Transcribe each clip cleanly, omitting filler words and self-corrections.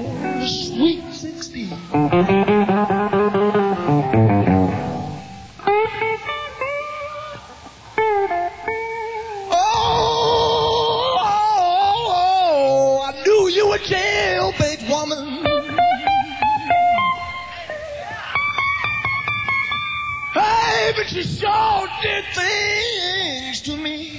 Sweet 16. Oh, I knew you were jailbait woman. Hey, but you sure did things to me.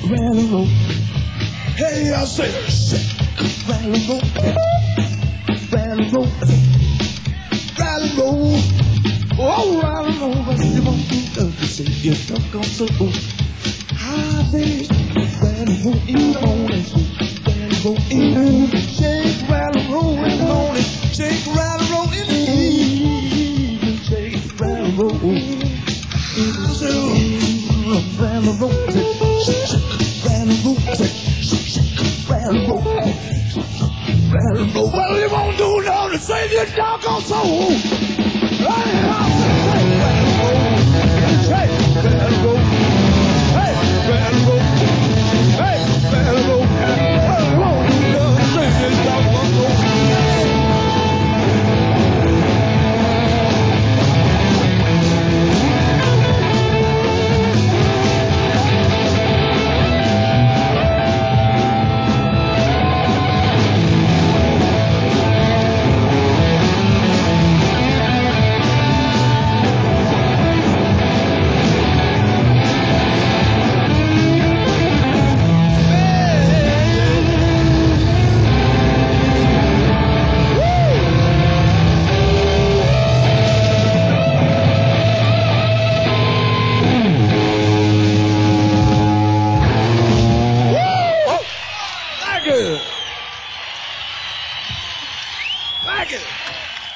rattle, roll. Hey, I say, shake, rattle, roll, rattle, roll, rattle, roll. Oh, rattle, roll, what you want to do? You say you don't go so cool. I say, rattle, roll in the morning, rattle, roll in the morning, shake, rattle, roll in the morning, shake, rattle, roll in the evening, shake, rattle, roll. I say, rattle, roll, rattle, well, you won't do nothing to save your doggone soul. Thank you.